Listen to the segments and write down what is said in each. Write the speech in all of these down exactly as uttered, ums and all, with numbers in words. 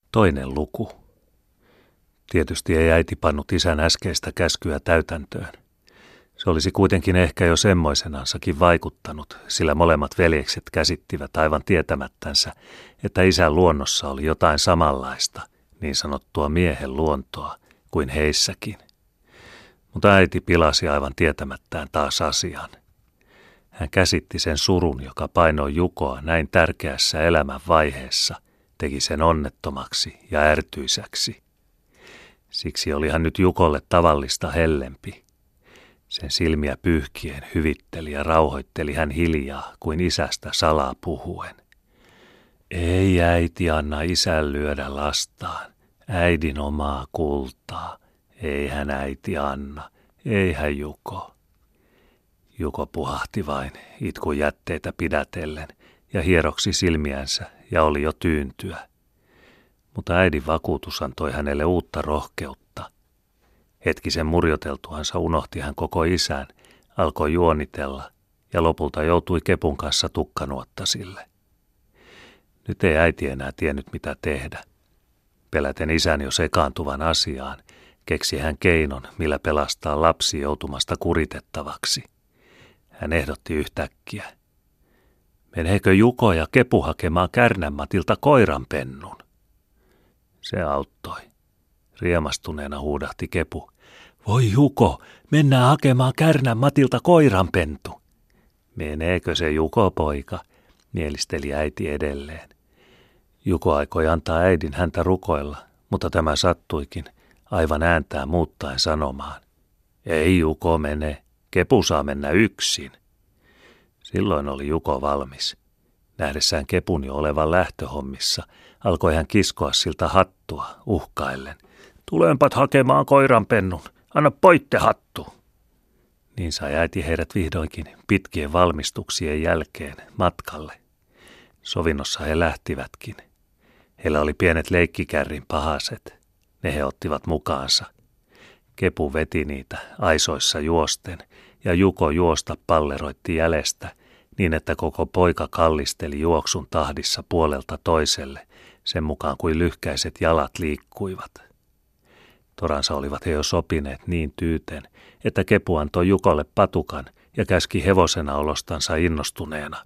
Toinen luku. Tietysti ei äiti pannut isän äskeistä käskyä täytäntöön. Se olisi kuitenkin ehkä jo semmoisenansakin vaikuttanut, sillä molemmat veljekset käsittivät aivan tietämättänsä, että isän luonnossa oli jotain samanlaista, niin sanottua miehen luontoa, kuin heissäkin. Mutta äiti pilasi aivan tietämättään taas asian. Hän käsitti sen surun, joka painoi Jukoa näin tärkeässä elämän vaiheessa, teki sen onnettomaksi ja ärtyisäksi. Siksi oli hän nyt Jukolle tavallista hellempi. Sen silmiä pyyhkien hyvitteli ja rauhoitteli hän hiljaa kuin isästä salaa puhuen. Ei äiti anna isän lyödä lastaan, äidin omaa kultaa. Ei hän äiti anna, ei hän Juko. Juko puhahti vain itkun jätteitä pidätellen ja hieroksi silmiänsä ja oli jo tyyntyä. Mutta äidin vakuutus antoi hänelle uutta rohkeutta. Hetkisen murjoteltuansa unohti hän koko isän, alkoi juonitella ja lopulta joutui kepun kanssa tukkanuottasille. Nyt ei äiti enää tiennyt mitä tehdä. Peläten isän jo sekaantuvan asiaan, keksi hän keinon, millä pelastaa lapsi joutumasta kuritettavaksi. Hän ehdotti yhtäkkiä. Meneekö Juko ja Kepu hakemaan Kärnänmatilta koiranpennun? Se auttoi. Riemastuneena huudahti Kepu. Voi Juko, mennään hakemaan Kärnänmatilta koiranpentu. Meneekö se Juko, poika? Mielisteli äiti edelleen. Juko aikoi antaa äidin häntä rukoilla, mutta tämä sattuikin aivan ääntään muuttaen sanomaan. Ei Juko mene, Kepu saa mennä yksin. Silloin oli Juko valmis. Nähdessään Kepun jo olevan lähtöhommissa, alkoi hän kiskoa siltä hattua uhkaillen. Tulenpat hakemaan koiranpennun, anna poitte hattu. Niin sai äiti heidät vihdoinkin pitkien valmistuksien jälkeen matkalle. Sovinnossa he lähtivätkin. Heillä oli pienet leikkikärrin pahaset. Ne he ottivat mukaansa. Kepu veti niitä aisoissa juosten ja Juko juosta palleroitti jäljestä niin, että koko poika kallisteli juoksun tahdissa puolelta toiselle, sen mukaan kuin lyhkäiset jalat liikkuivat. Toransa olivat he jo sopineet niin tyyten, että Kepu antoi Jukolle patukan ja käski hevosena olostansa innostuneena.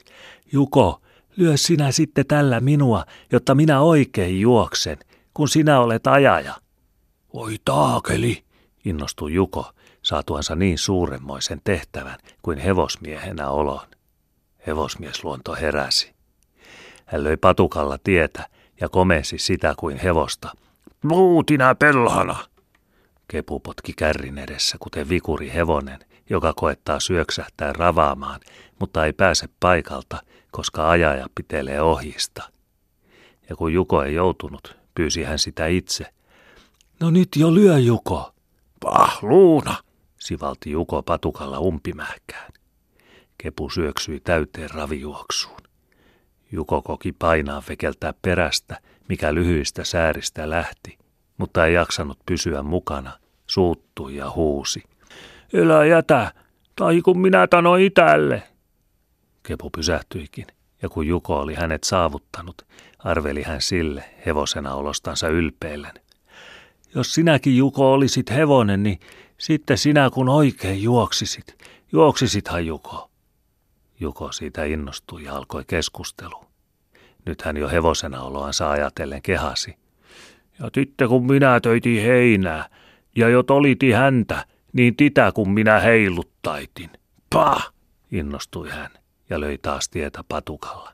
Juko, lyö sinä sitten tällä minua, jotta minä oikein juoksen, kun sinä olet ajaja. Oi taakeli, innostui Juko, saatuansa niin suuremmoisen tehtävän kuin hevosmiehenä olon. Hevosmiesluonto heräsi. Hän löi patukalla tietä ja komensi sitä kuin hevosta. Muutina pelhana! Kepu potki kärrin edessä, kuten vikuri hevonen, joka koettaa syöksähtää ravaamaan, mutta ei pääse paikalta, koska ajaja pitelee ohjista. Ja kun Juko ei joutunut, pyysi hän sitä itse. No nyt jo lyö, Juko. Pah, luuna, sivalti Juko patukalla umpimähkään. Kepu syöksyi täyteen ravijuoksuun. Juko koki painaa vekeltää perästä, mikä lyhyistä sääristä lähti, mutta ei jaksanut pysyä mukana, suuttui ja huusi. Elä jätä, tai kun minä tanoin itälle. Kepu pysähtyikin, ja kun Juko oli hänet saavuttanut, arveli hän sille hevosena olostansa ylpeillen. Jos sinäkin, Juko, olisit hevonen, niin sitten sinä kun oikein juoksisit, juoksisithan Juko. Juko siitä innostui ja alkoi keskustelu. Nyt hän jo hevosena oloansa ajatellen kehasi. Ja sitten kun minä töitin heinää, ja jo toliti häntä, niin titä kun minä heiluttaitin. Pah! Innostui hän ja löi taas tietä patukalla.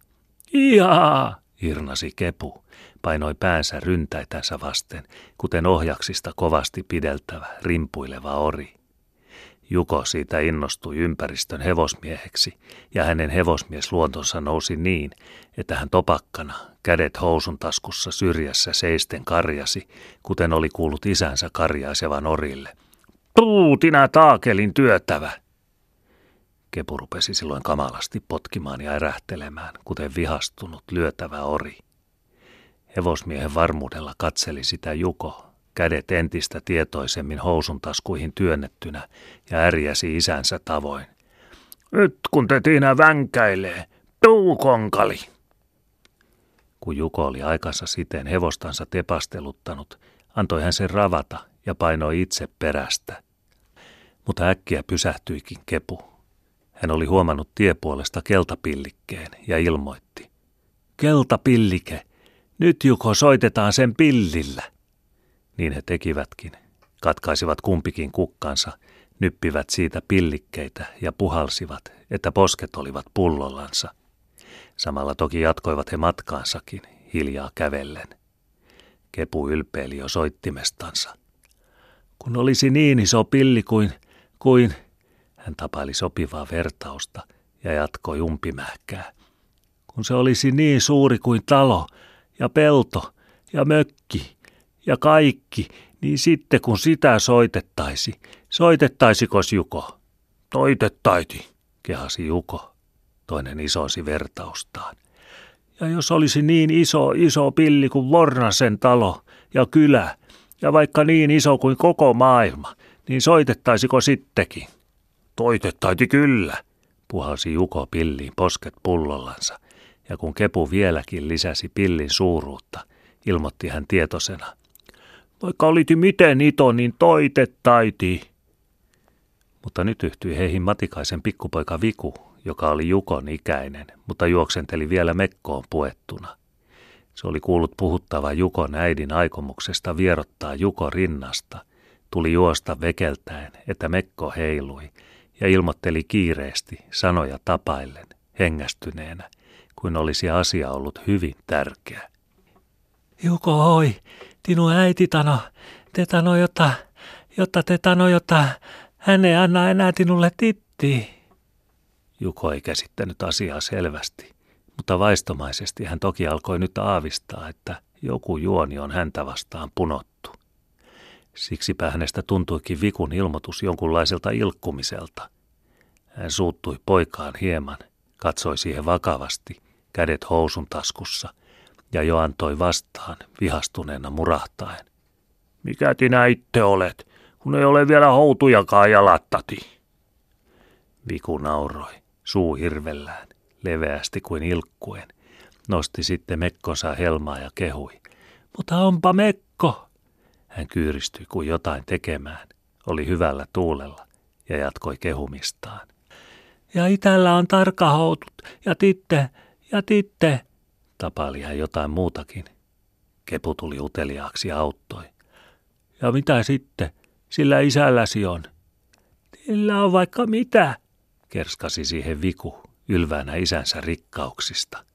Jaa! Irnasi Kepu, painoi päänsä ryntäitänsä vasten, kuten ohjaksista kovasti pideltävä, rimpuileva ori. Juko siitä innostui ympäristön hevosmieheksi, ja hänen hevosmiesluontonsa nousi niin, että hän topakkana, kädet housun taskussa syrjässä seisten karjasi, kuten oli kuullut isänsä karjaisevan orille. Tuutina taakelin työtävä! Kepu rupesi silloin kamalasti potkimaan ja erähtelemään, kuten vihastunut lyötävä ori. Hevosmiehen varmuudella katseli sitä Juko, kädet entistä tietoisemmin housun taskuihin työnnettynä ja ärjäsi isänsä tavoin. Nyt kun te Tiina vänkäilee, tuu konkali! Kun Juko oli aikansa siten hevostansa tepasteluttanut, antoi hän sen ravata ja painoi itse perästä. Mutta äkkiä pysähtyikin Kepu. Hän oli huomannut tiepuolesta keltapillikkeen ja ilmoitti. Keltapillike, nyt Juko soitetaan sen pillillä. Niin he tekivätkin. Katkaisivat kumpikin kukkansa, nyppivät siitä pillikkeitä ja puhalsivat, että posket olivat pullollansa. Samalla toki jatkoivat he matkaansakin, hiljaa kävellen. Kepu ylpeili jo soittimestansa. Kun olisi niin iso pilli kuin, kuin, hän tapaili sopivaa vertausta ja jatkoi umpimähkää. Kun se olisi niin suuri kuin talo ja pelto ja mökki ja kaikki, niin sitten kun sitä soitettaisi, soitettaisikos Juko? Soitettaiti, kehasi Juko. Toinen isosi vertaustaan. Ja jos olisi niin iso, iso pilli kuin Vornasen talo ja kylä, ja vaikka niin iso kuin koko maailma, niin soitettaisiko sittenkin? Soitettaiti kyllä, puhalsi Juko pilliin posket pullollansa, ja kun Kepu vieläkin lisäsi pillin suuruutta, ilmoitti hän tietoisena. Vaikka oliti miten ito, niin toitettaiti. Mutta nyt yhtyi heihin Matikaisen pikkupoika Viku, joka oli Jukon ikäinen, mutta juoksenteli vielä mekkoon puettuna. Se oli kuullut puhuttava Jukon äidin aikomuksesta vierottaa Juko rinnasta, tuli juosta vekeltäen, että mekko heilui, ja ilmoitteli kiireesti, sanoja tapaillen, hengästyneenä, kuin olisi asia ollut hyvin tärkeä. Juko hoi, tinu äiti tano, te tano jotta, jotta te tano jotta, hän ei anna enää tinulle tittii. Juko ei käsittänyt asiaa selvästi, mutta vaistomaisesti hän toki alkoi nyt aavistaa, että joku juoni on häntä vastaan punottu. Siksipä hänestä tuntuikin Vikun ilmoitus jonkunlaiselta ilkkumiselta. Hän suuttui poikaan hieman, katsoi siihen vakavasti, kädet housun taskussa, ja jo antoi vastaan vihastuneena murahtaen. Mikä tinä itse olet, kun ei ole vielä houtujakaan jalattati? Viku nauroi, suu hirvellään, leveästi kuin ilkkuen. Nosti sitten mekkonsa helmaa ja kehui. Mutta onpa mekko! Hän kyyristyi kuin jotain tekemään, oli hyvällä tuulella ja jatkoi kehumistaan. Ja itällä on tarkahoutut ja titte ja titte, tapaili hän jotain muutakin. Kepu tuli uteliaaksi ja auttoi. Ja mitä sitten, sillä isälläsi on? Sillä on vaikka mitä, kerskasi siihen Viku ylväänä isänsä rikkauksista.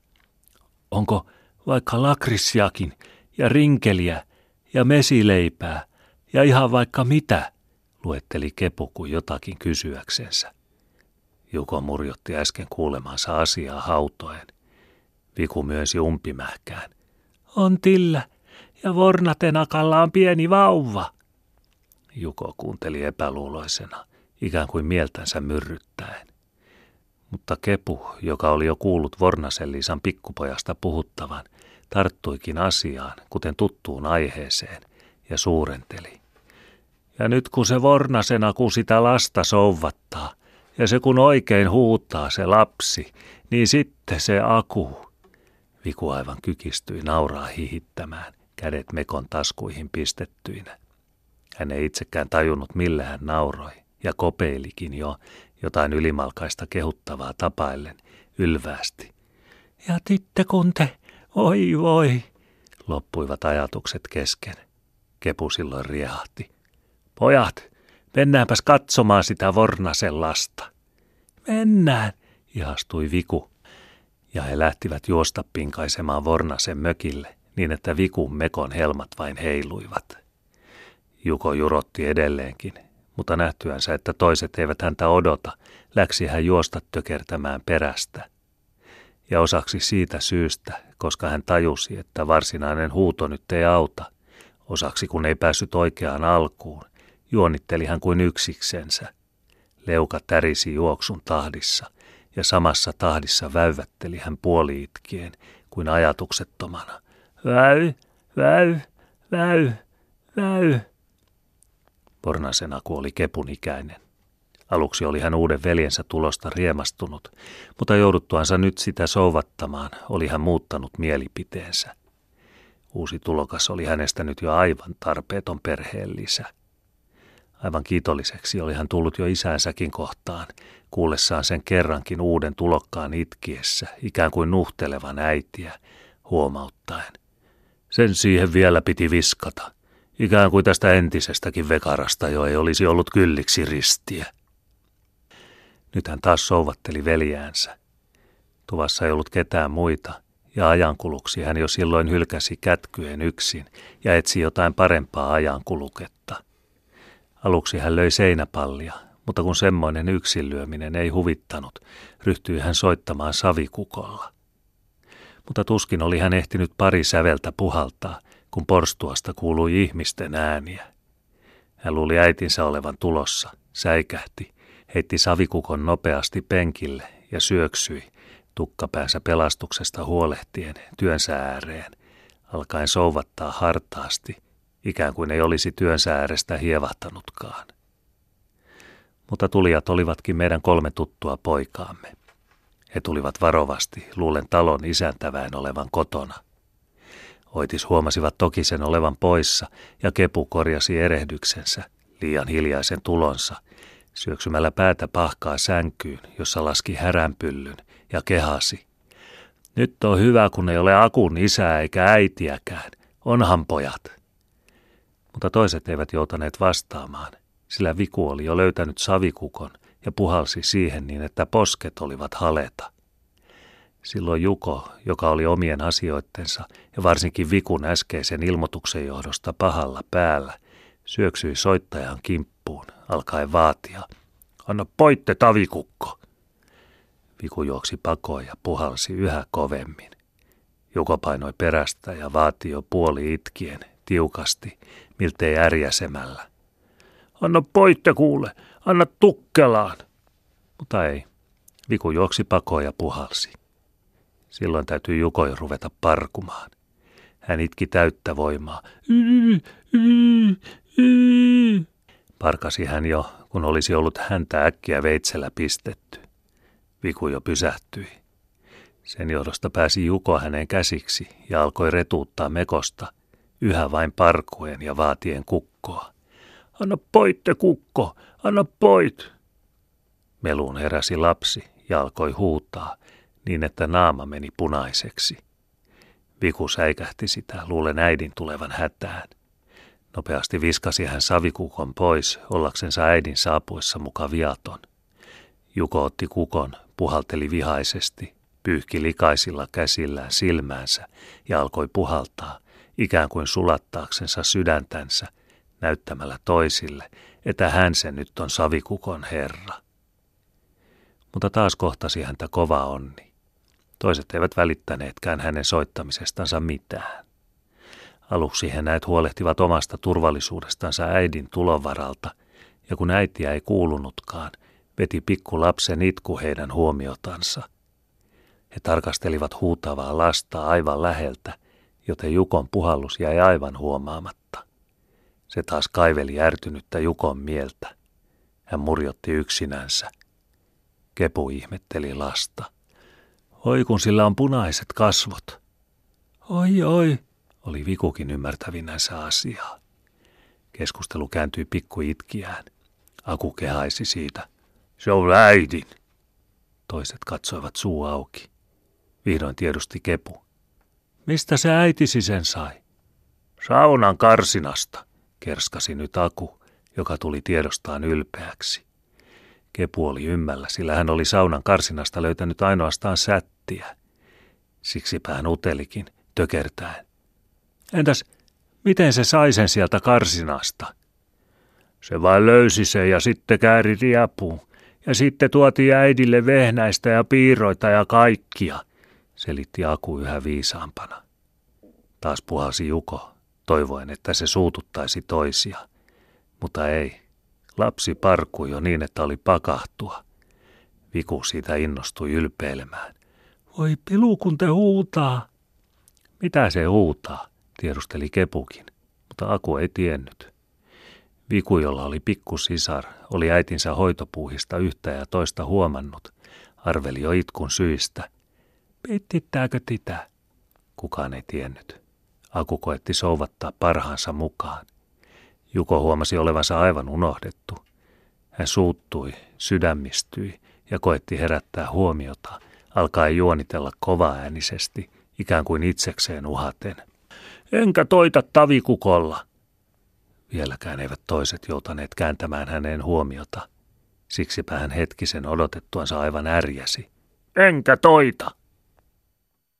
Onko vaikka lakrissiakin ja rinkeliä ja mesileipää ja ihan vaikka mitä, luetteli Kepu kuin jotakin kysyäksensä. Juko murjotti äsken kuulemansa asiaa hautoen. Viku myönsi umpimähkään. On Tillä ja Vornatenakalla on pieni vauva. Juko kuunteli epäluuloisena, ikään kuin mieltänsä myrryttäen. Mutta Kepu, joka oli jo kuullut Vornasen Liisan pikkupojasta puhuttavan, tarttuikin asiaan, kuten tuttuun aiheeseen, ja suurenteli. Ja nyt kun se Vornasena, kun sitä lasta souvattaa, ja se kun oikein huutaa se lapsi, niin sitten se Aku. Viku aivan kykistyi nauraa hihittämään, kädet mekon taskuihin pistettyinä. Hän ei itsekään tajunnut, millä hän nauroi, ja kopeilikin jo jotain ylimalkaista kehuttavaa tapaillen ylväästi. Ja titte kun te, oi voi, loppuivat ajatukset kesken. Kepu silloin riehahti. Pojat, mennäänpäs katsomaan sitä Vornasen lasta. Mennään, ihastui Viku. Ja he lähtivät juosta pinkaisemaan Vornasen mökille, niin että Vikun mekon helmat vain heiluivat. Juko jurotti edelleenkin, mutta nähtyänsä, että toiset eivät häntä odota, läksi hän juosta tökertämään perästä. Ja osaksi siitä syystä, koska hän tajusi, että varsinainen huuto nyt ei auta, osaksi kun ei päässyt oikeaan alkuun, juonitteli hän kuin yksiksensä. Leuka tärisi juoksun tahdissa, ja samassa tahdissa väyvätteli hän puoli-itkien kuin ajatuksettomana. Väy, väy, väy, väy. Vornasen Aku oli Kepun ikäinen. Aluksi oli hän uuden veljensä tulosta riemastunut, mutta jouduttuansa nyt sitä souvattamaan, oli hän muuttanut mielipiteensä. Uusi tulokas oli hänestä nyt jo aivan tarpeeton perheen lisä. Aivan kiitolliseksi oli hän tullut jo isänsäkin kohtaan, kuullessaan sen kerrankin uuden tulokkaan itkiessä, ikään kuin nuhtelevan äitiä, huomauttaen. Sen siihen vielä piti viskata, ikään kuin tästä entisestäkin vekarasta jo ei olisi ollut kylliksi ristiä. Nyt hän taas souvatteli veljäänsä. Tuvassa ei ollut ketään muita, ja ajankuluksi hän jo silloin hylkäsi kätkyen yksin ja etsi jotain parempaa ajankuluketta. Aluksi hän löi seinäpallia, mutta kun semmoinen yksinlyöminen ei huvittanut, ryhtyi hän soittamaan savikukolla. Mutta tuskin oli hän ehtinyt pari säveltä puhaltaa, kun porstuasta kuului ihmisten ääniä. Hän luuli äitinsä olevan tulossa, säikähti, heitti savikukon nopeasti penkille ja syöksyi, tukkapäänsä pelastuksesta huolehtien työnsä ääreen, alkaen souvattaa hartaasti, ikään kuin ei olisi työnsä äärestä hievahtanutkaan. Mutta tulijat olivatkin meidän kolme tuttua poikaamme. He tulivat varovasti, luulen talon isäntäväen olevan kotona. Oitis huomasivat toki sen olevan poissa, ja Kepu korjasi erehdyksensä, liian hiljaisen tulonsa, syöksymällä päätä pahkaa sänkyyn, jossa laski häränpyllyn, ja kehasi. Nyt on hyvä, kun ei ole Akun isää eikä äitiäkään. Onhan pojat. Mutta toiset eivät joutaneet vastaamaan, sillä Viku oli jo löytänyt savikukon ja puhalsi siihen niin, että posket olivat haleta. Silloin Juko, joka oli omien asioittensa ja varsinkin Vikun äskeisen ilmoituksen johdosta pahalla päällä, syöksyi soittajan kimppuun, alkaen vaatia. Anna poitte tavikukko! Viku juoksi pakoon ja puhalsi yhä kovemmin. Juko painoi perästä ja vaati jo puoli itkien, tiukasti, miltei ärjäsemällä. Anna poitte kuule, anna tukkelaan! Mutta ei. Viku juoksi pakoon ja puhalsi. Silloin täytyi Juko jo ruveta parkumaan. Hän itki täyttä voimaa. Yy, yy, yy. Parkasi hän jo, kun olisi ollut häntä äkkiä veitsellä pistetty. Viku jo pysähtyi. Sen johdosta pääsi Juko hänen käsiksi ja alkoi retuuttaa mekosta, yhä vain parkuen ja vaatien kukkoa. Anna poitte kukko, anna poit! Meluun heräsi lapsi ja alkoi huutaa, niin että naama meni punaiseksi. Viku säikähti sitä, luulen äidin tulevan hätään. Nopeasti viskasi hän savikukon pois, ollaksensa äidin saapuessa muka viaton. Juko otti kukon, puhalteli vihaisesti, pyyhki likaisilla käsillään silmäänsä ja alkoi puhaltaa, ikään kuin sulattaaksensa sydäntänsä, näyttämällä toisille, että hän se nyt on savikukon herra. Mutta taas kohtasi häntä kova onni. Toiset eivät välittäneetkään hänen soittamisestansa mitään. Aluksi he näet huolehtivat omasta turvallisuudestansa äidin tulovaralta, ja kun äitiä ei kuulunutkaan, veti pikku lapsen itku heidän huomiotansa. He tarkastelivat huutavaa lasta aivan läheltä, joten Jukon puhallus jäi aivan huomaamatta. Se taas kaiveli ärtynyttä Jukon mieltä. Hän murjotti yksinänsä. Kepu ihmetteli lasta. Oi kun sillä on punaiset kasvot. Oi oi, oli Vikukin ymmärtävinänsä asiaa. Keskustelu kääntyi pikku itkiään. Aku kehaisi siitä. Se on äidin. Toiset katsoivat suu auki. Vihdoin tiedusti Kepu. Mistä se äitisi sen sai? Saunan karsinasta, kerskasi nyt Aku, joka tuli tiedostaan ylpeäksi. Kepu oli ymmällä, sillä hän oli saunan karsinasta löytänyt ainoastaan sättiä. Siksipä hän utelikin, tökertäen. Entäs, miten se sai sen sieltä karsinasta? Se vain löysi sen ja sitten kääri riepuun. Ja sitten tuotiin äidille vehnäistä ja piiroita ja kaikkia, selitti Aku yhä viisaampana. Taas puhalsi Juko, toivoen, että se suututtaisi toisia. Mutta ei. Lapsi parkui jo niin, että oli pakahtua. Viku siitä innostui ylpeilemään. Voi pilu, kun te huutaa. Mitä se huutaa, tiedusteli Kepukin, mutta Aku ei tiennyt. Viku, jolla oli pikkusisar, oli äitinsä hoitopuuhista yhtä ja toista huomannut. Arveli jo itkun syistä. Pittittääkö titä? Kukaan ei tiennyt. Aku koetti souvattaa parhaansa mukaan. Juko huomasi olevansa aivan unohdettu. Hän suuttui, sydämistyi ja koetti herättää huomiota, alkaen juonitella kovaäänisesti, ikään kuin itsekseen uhaten. Enkä toita tavikukolla. Vieläkään eivät toiset joutaneet kääntämään häneen huomiota. Siksipä hän hetkisen odotettuansa aivan ärjäsi. Enkä toita.